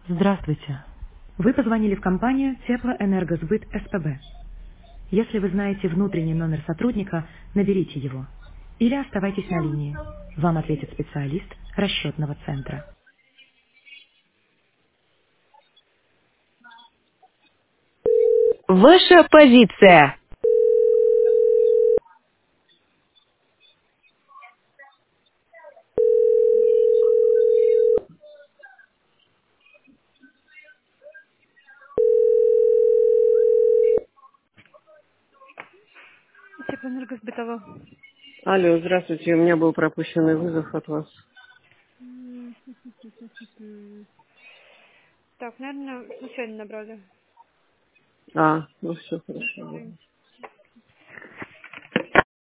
Здравствуйте. Вы позвонили в компанию Теплоэнергосбыт СПБ. Если вы знаете внутренний номер сотрудника, наберите его. Или оставайтесь на линии. Вам ответит специалист расчетного центра. Ваша позиция. Теплоэнергосбытово. Алло, здравствуйте. У меня был пропущенный вызов от вас. М, Так, наверное, случайно набрали. Ну все хорошо.